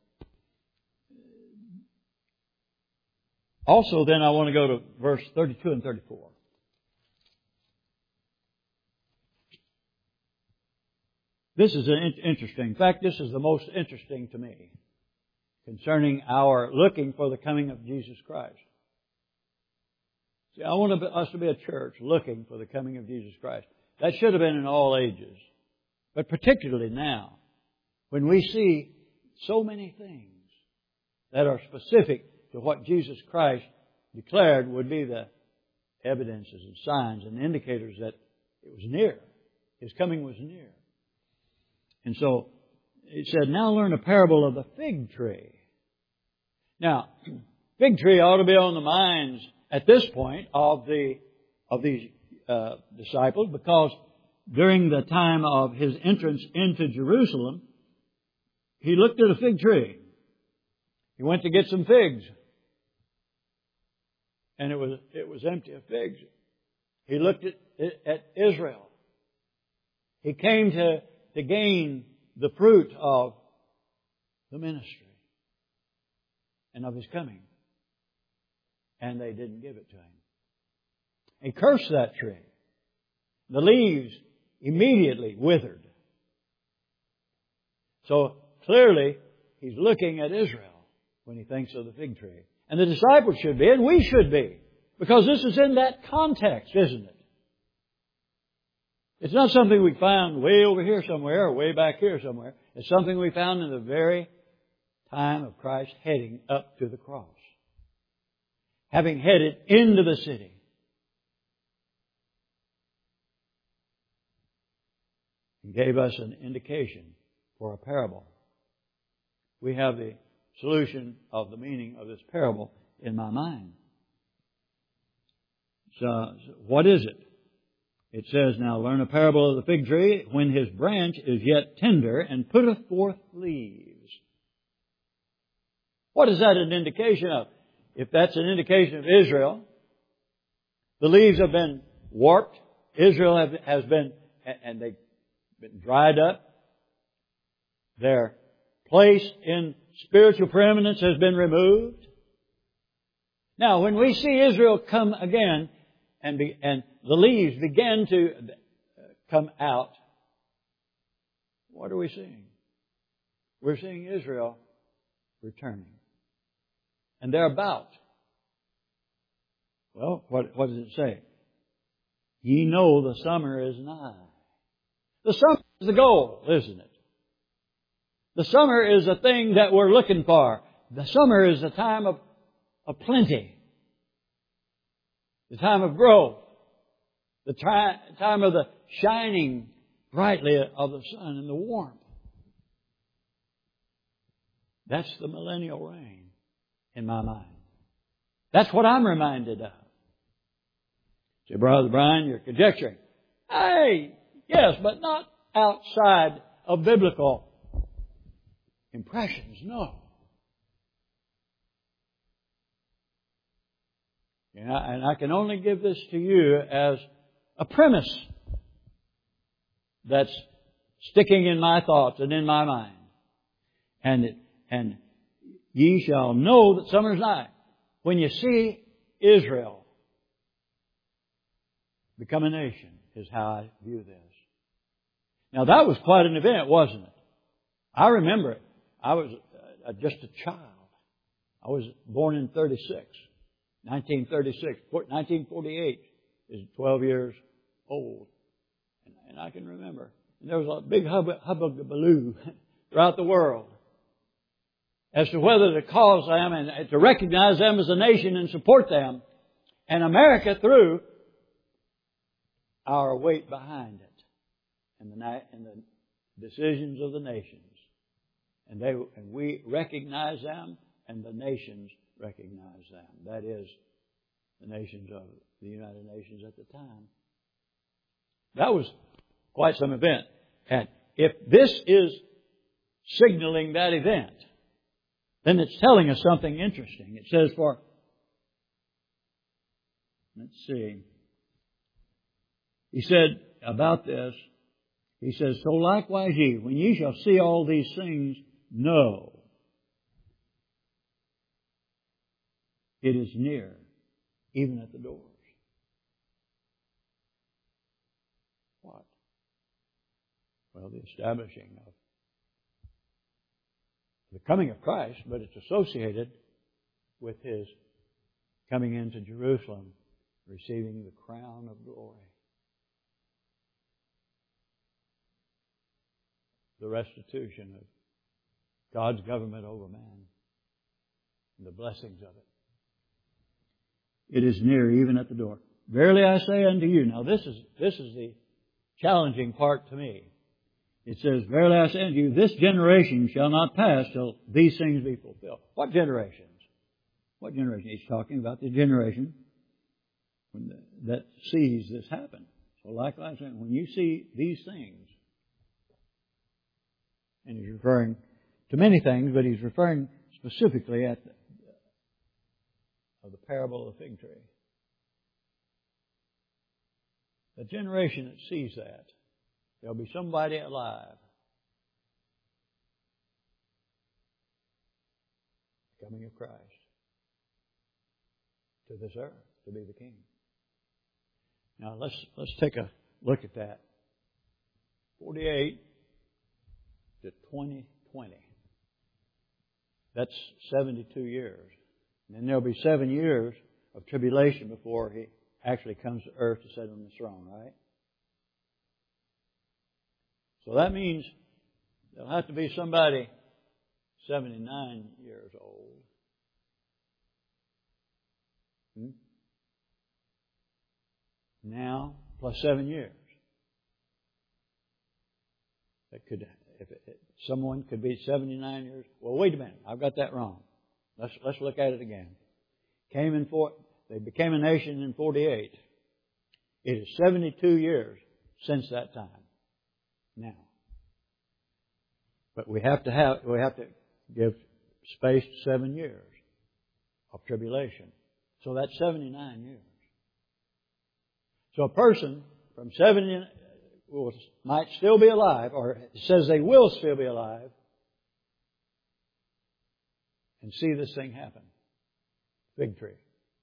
also then I want to go to verse 32 and 34. This is interesting. In fact, this is the most interesting to me concerning our looking for the coming of Jesus Christ. See, I want us to be a church looking for the coming of Jesus Christ. That should have been in all ages, but particularly now, when we see so many things that are specific to what Jesus Christ declared would be the evidences and signs and indicators that it was near. His coming was near. And so it said, now learn a parable of the fig tree. Now, fig tree ought to be on the minds at this point of these disciples, because during the time of His entrance into Jerusalem, He looked at a fig tree. He went to get some figs, and it was empty of figs. He looked at Israel. He came to gain the fruit of the ministry and of His coming. And they didn't give it to Him. He cursed that tree. The leaves immediately withered. So clearly, He's looking at Israel when He thinks of the fig tree. And the disciples should be, and we should be. Because this is in that context, isn't it? It's not something we found way over here somewhere or way back here somewhere. It's something we found in the very time of Christ heading up to the cross. Having headed into the city. He gave us an indication for a parable. We have the solution of the meaning of this parable in my mind. So, what is it? It says, now learn a parable of the fig tree when his branch is yet tender and putteth forth leaves. What is that an indication of? If that's an indication of Israel, the leaves have been warped. Israel has been, and they've been dried up. Their place in spiritual preeminence has been removed. Now, when we see Israel come again and the leaves begin to come out, what are we seeing? We're seeing Israel returning. And they're about. Well, what does it say? Ye know the summer is nigh. The summer is the goal, isn't it? The summer is a thing that we're looking for. The summer is a time of plenty. The time of growth. The time of the shining brightly of the sun and the warmth. That's the millennial reign in my mind. That's what I'm reminded of. Say, Brother Brian, you're conjecturing. Hey, yes, but not outside of biblical impressions, no. And I can only give this to you as a premise that's sticking in my thoughts and in my mind. And ye shall know that summer is nigh. When you see Israel become a nation, is how I view this. Now that was quite an event, wasn't it? I remember it. I was just a child. I was born in 1936. 1948 is 12 years old. And I can remember. And there was a big hubbub-baloo throughout the world as to whether to cause them and to recognize them as a nation and support them. And America threw our weight behind it and the decisions of the nations. And we recognize them, and the nations recognize them. That is, the nations of the United Nations at the time. That was quite some event. And if this is signaling that event, then it's telling us something interesting. It says let's see. He said about this, he says, so likewise ye, when ye shall see all these things, know it is near, even at the doors. What? Well, the establishing of the coming of Christ, but it's associated with His coming into Jerusalem, receiving the crown of glory. The restitution of God's government over man and the blessings of it. It is near, even at the door. Verily I say unto you. Now this is the challenging part to me. It says, verily I say unto you, this generation shall not pass till these things be fulfilled. What generations? What generation? He's talking about the generation that sees this happen. So likewise, when you see these things, and he's referring to many things, but he's referring specifically at the parable of the fig tree. The generation that sees that, there'll be somebody alive coming of Christ to this earth to be the King. Now let's take a look at that. 48 to 2020. That's 72 years. And then there'll be 7 years of tribulation before He actually comes to earth to sit on the throne, right? So that means there'll have to be somebody 79 years old. Now, plus 7 years. That could, if someone could be 79 years. Well, wait a minute. I've got that wrong. Let's look at it again. They became a nation in 48. It is 72 years since that time. Now, but we have to give space to 7 years of tribulation. So that's 79 years. So a person from 70 might still be alive, or it says they will still be alive, and see this thing happen. Fig tree.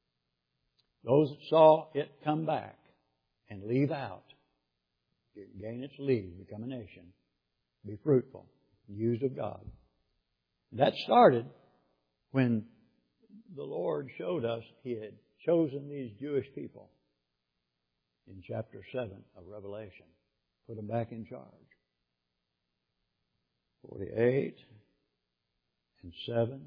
Those that saw it come back and leave out, gain its leave, become a nation, be fruitful, used of God. That started when the Lord showed us He had chosen these Jewish people in chapter 7 of Revelation. Put them back in charge. 48 and 7.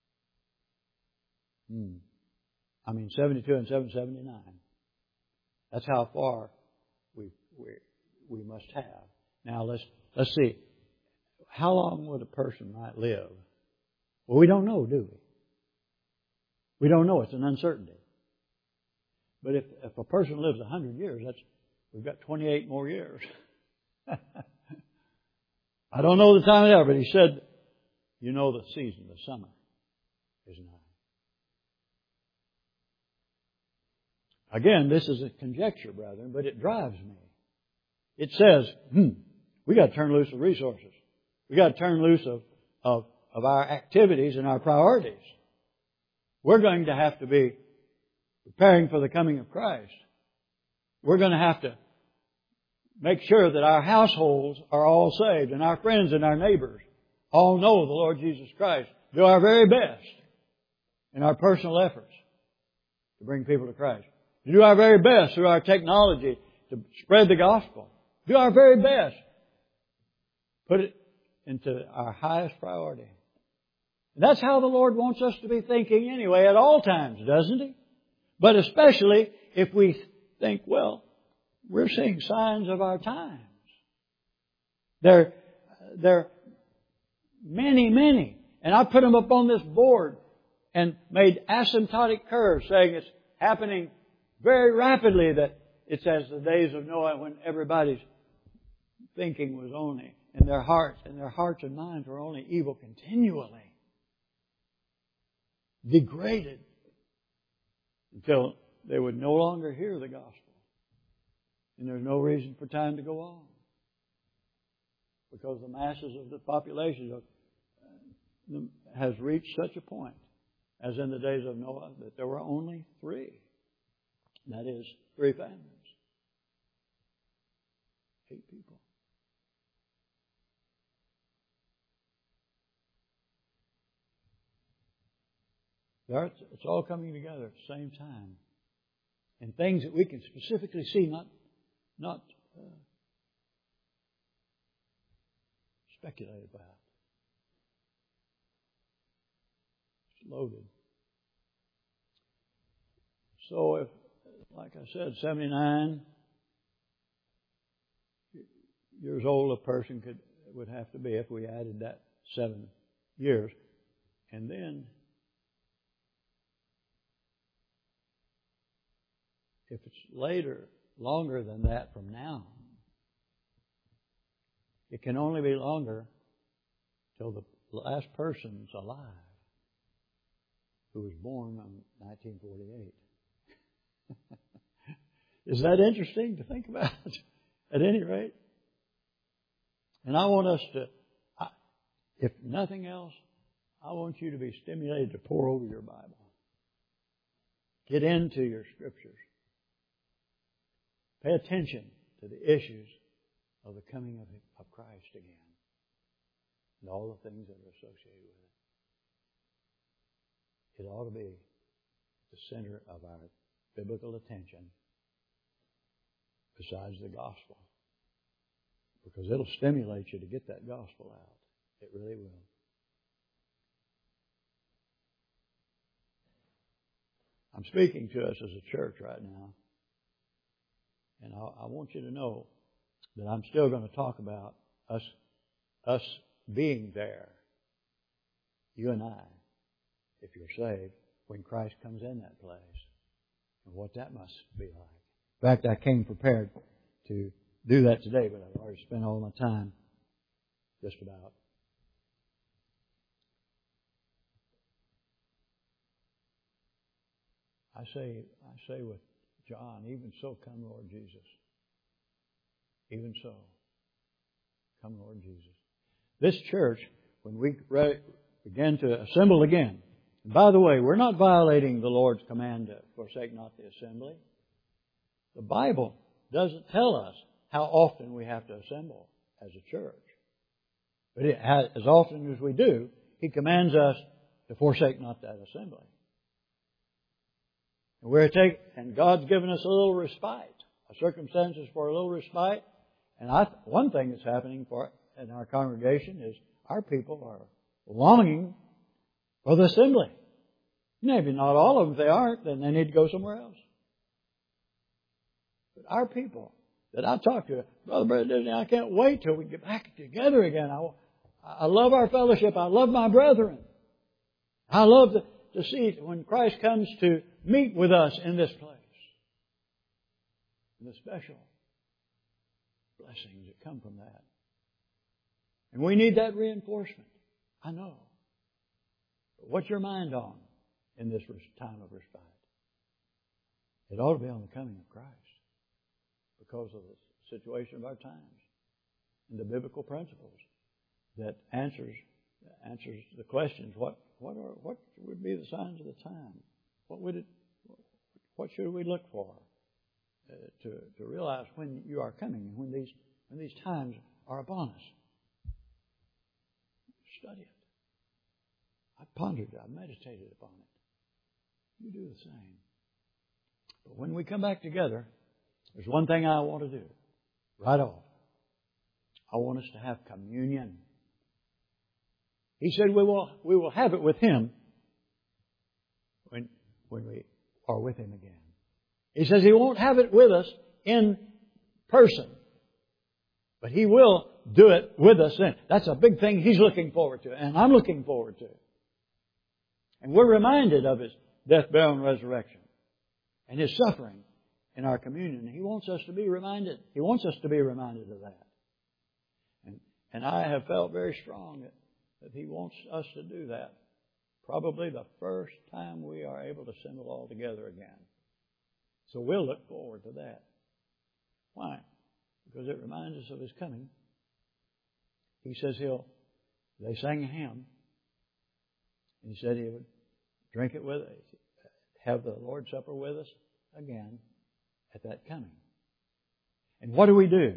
72 and 779. That's how far we must have. Now let's see. How long would a person might live? Well, we don't know, do we? We don't know. It's an uncertainty. But if a person lives 100 years, we've got 28 more years. I don't know the time of that, but He said, you know the season, the summer is nigh. Again, this is a conjecture, brethren, but it drives me. It says, we got to turn loose of resources. We got to turn loose of our activities and our priorities. We're going to have to be preparing for the coming of Christ. We're going to have to make sure that our households are all saved and our friends and our neighbors all know the Lord Jesus Christ. Do our very best in our personal efforts to bring people to Christ. To do our very best through our technology to spread the gospel. Do our very best. Put it into our highest priority. And that's how the Lord wants us to be thinking anyway at all times, doesn't He? But especially if we think, well, we're seeing signs of our times. There are many. And I put them up on this board and made asymptotic curves saying it's happening very rapidly, that it's as the days of Noah when everybody's thinking was only, and their hearts and minds were only evil continually. Degraded until they would no longer hear the gospel. And there's no reason for time to go on. Because the masses of the population has reached such a point, as in the days of Noah, that there were only 3. That is, 3 families. 8 people. It's all coming together at the same time. And things that we can specifically see, not speculate about. It's loaded. So if, like I said, 79 years old a person would have to be if we added that 7 years. And then if it's longer than that from now, it can only be longer till the last person's alive who was born in 1948. Is that interesting to think about? At any rate. And I want us to, if nothing else, I want you to be stimulated to pore over your Bible. Get into your Scriptures. Pay attention to the issues of the coming of Christ again and all the things that are associated with it. It ought to be the center of our biblical attention besides the gospel, because it'll stimulate you to get that gospel out. It really will. I'm speaking to us as a church right now. And I want you to know that I'm still going to talk about us being there, you and I, if you're saved, when Christ comes in that place, and what that must be like. In fact, I came prepared to do that today, but I've already spent all my time just about. I say with John, even so, come, Lord Jesus. Even so, come, Lord Jesus. This church, when we begin to assemble again, And by the way, we're not violating the Lord's command to forsake not the assembly. The Bible doesn't tell us how often we have to assemble as a church. But as often as we do, He commands us to forsake not that assembly. And God's given us a little respite, circumstances for a little respite. And one thing that's happening in our congregation is our people are longing for the assembly. Maybe not all of them. If they aren't, then they need to go somewhere else. But our people that I talk to, Brother Disney, I can't wait till we get back together again. I love our fellowship. I love my brethren. I love to see when Christ comes to meet with us in this place. And the special blessings that come from that. And we need that reinforcement. I know. But what's your mind on in this time of respite? It ought to be on the coming of Christ because of the situation of our times and the biblical principles that answers the questions. What would be the signs of the time? What should we look for to realize when you are coming and when these times are upon us? Study it. I've pondered it. I've meditated upon it. You do the same. But when we come back together, there's one thing I want to do right off. I want us to have communion. He said we will have it with Him when we are with Him again. He says He won't have it with us in person, but He will do it with us then. That's a big thing He's looking forward to, and I'm looking forward to. And we're reminded of His death, burial, and resurrection, and His suffering in our communion. He wants us to be reminded. He wants us to be reminded of that. And I have felt very strong that He wants us to do that. Probably the first time we are able to assemble all together again. So we'll look forward to that. Why? Because it reminds us of His coming. He says they sang a hymn. And He said He would drink it with us, have the Lord's Supper with us again at that coming. And what do?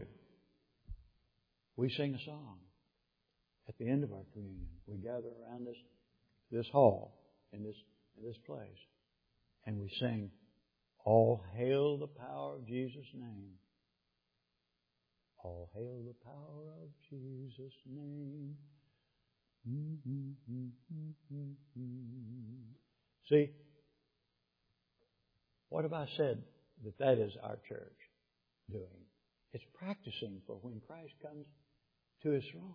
We sing a song at the end of our communion. We gather around this hall in this place, and we sing, "All hail the power of Jesus' name. All hail the power of Jesus' name." See, what have I said that is our church doing? It's practicing for when Christ comes to His throne.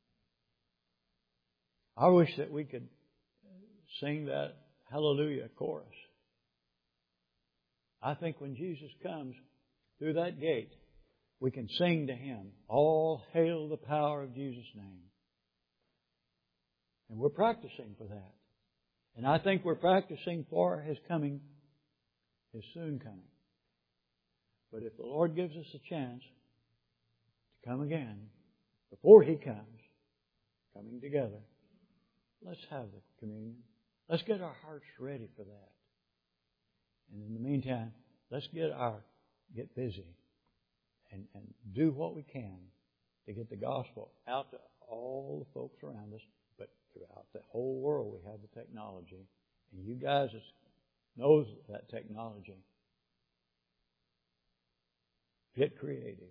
I wish that we could sing that Hallelujah chorus. I think when Jesus comes through that gate, we can sing to Him, "All hail the power of Jesus' name." And we're practicing for that. And I think we're practicing for His coming, His soon coming. But if the Lord gives us a chance to come again, before He comes, coming together, let's have the communion. Let's get our hearts ready for that. And in the meantime, let's get busy and do what we can to get the gospel out to all the folks around us, but throughout the whole world we have the technology. And you guys knows that technology. Get creative.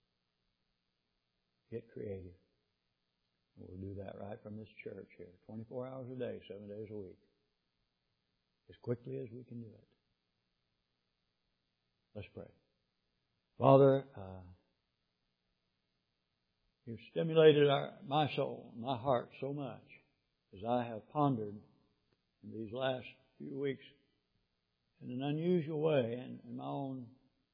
Get creative. And we'll do that right from this church here, 24 hours a day, 7 days a week, as quickly as we can do it. Let's pray. Father, You've stimulated my soul, my heart so much as I have pondered in these last few weeks in an unusual way in my own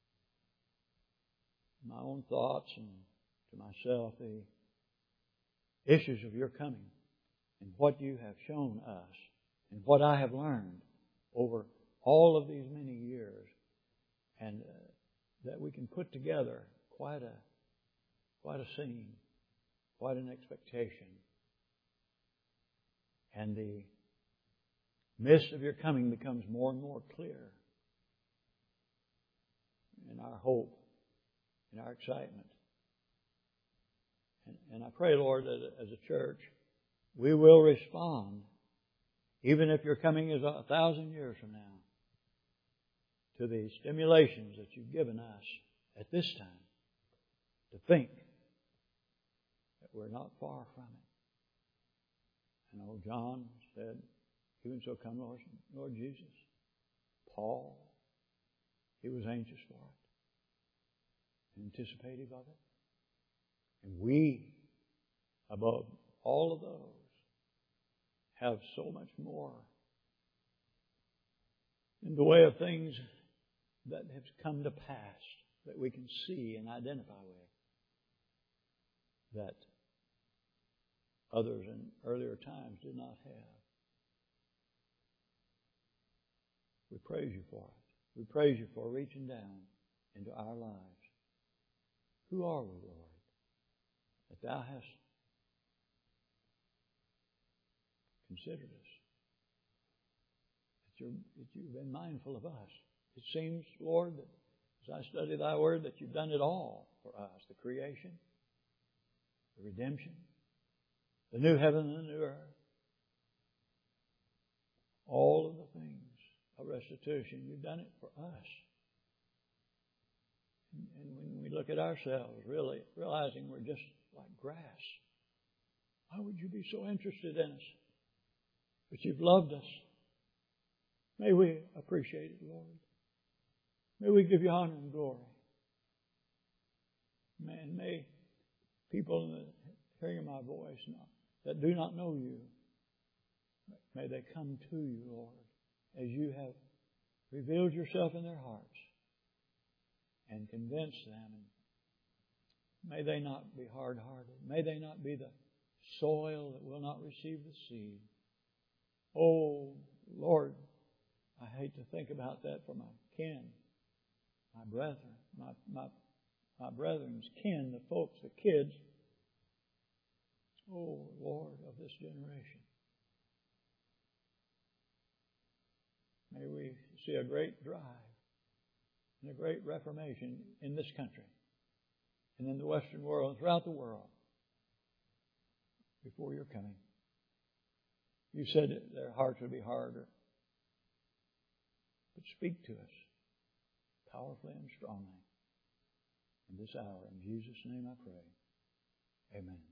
thoughts and to myself the issues of Your coming and what You have shown us and what I have learned over all of these many years, and that we can put together quite a scene, quite an expectation, and the mist of your coming becomes more and more clear in our hope, in our excitement. And I pray, Lord, that as a church, we will respond, even if your coming is 1,000 years from now, to the stimulations that you've given us at this time to think that we're not far from it. And old John said, even so come, Lord Jesus. Paul, he was anxious for it, anticipative of it. And we, above all of those, have so much more in the way of things that have come to pass that we can see and identify with that others in earlier times did not have. We praise you for it. We praise you for reaching down into our lives. Who are we, Lord, that thou hast considered us, that you've been mindful of us. It seems, Lord, that as I study thy word, that you've done it all for us, the creation, the redemption, the new heaven and the new earth, all of the things of restitution. You've done it for us. And when we look at ourselves, really realizing we're just like grass, why would you be so interested in us? But you've loved us. May we appreciate it, Lord. May we give you honor and glory. Man, may people in the hearing of my voice that do not know you, may they come to you, Lord, as you have revealed yourself in their hearts and convince them. May they not be hard-hearted. May they not be the soil that will not receive the seed. Oh, Lord, I hate to think about that for my kin, my brethren, my brethren's kin, the folks, the kids. Oh, Lord, of this generation. May we see a great drive and a great reformation in this country and in the Western world and throughout the world before your coming. You said that their hearts would be harder. But speak to us powerfully and strongly in this hour. In Jesus' name I pray. Amen.